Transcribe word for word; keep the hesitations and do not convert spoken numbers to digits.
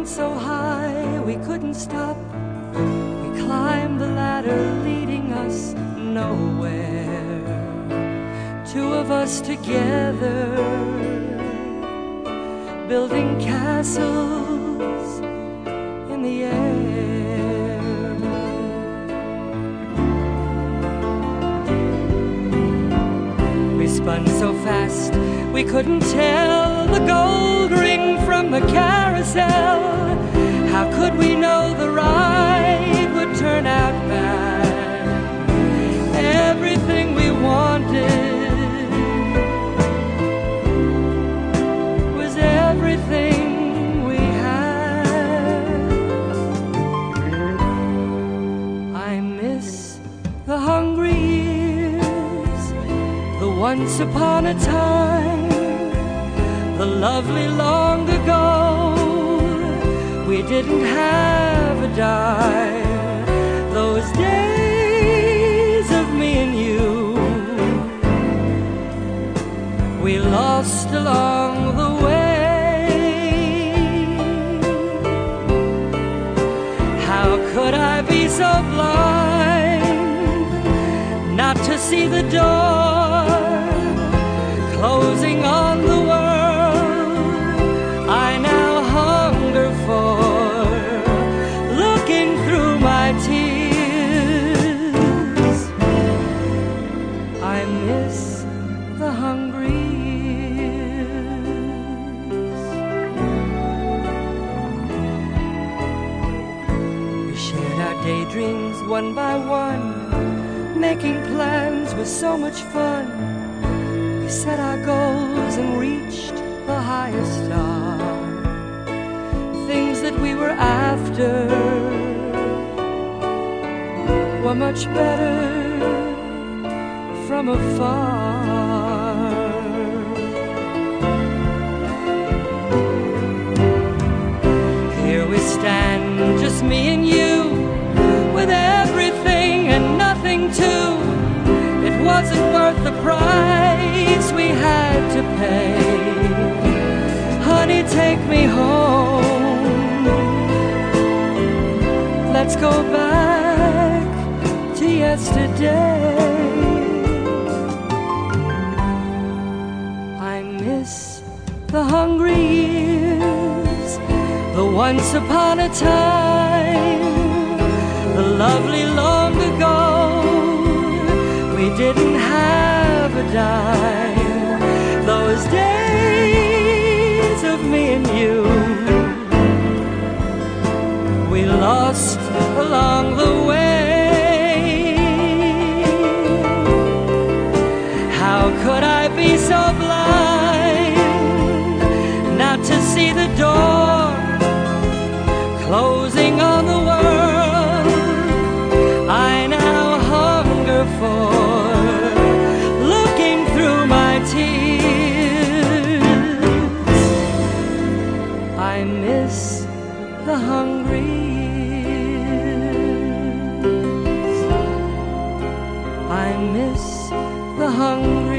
mountain so high we couldn't stop. We climbed the ladder leading us nowhere. Two of us together, building castles in the air. We spun so fast we couldn't tell the gold ring from the carousel. How could we know the ride would turn out bad? Everything we wanted was everything we had. I miss the hungry years, the once upon a time, the lovely long ago. We didn't have a dime. Those days of me and you, we lost along the way. How could I be so blind not to see the door closing on the world I now hunger for, looking through my tears? I miss the hungry years. We shared our daydreams one by one. Making plans was so much fun. We set our goals and reached the highest star. Things that we were after were much better from afar. Here we stand, just me and you, with everything and nothing too. It wasn't worth the price we had to pay. Honey, take me home. Let's go back to yesterday. I miss the hungry years, the once upon a time, the lovely long ago. We didn't have a dime. Those days of me and you, we lost along the way. How could I be so blind not to see the door closing on the world I now hunger for, looking through my tears? I miss the hungry years. I miss the hungry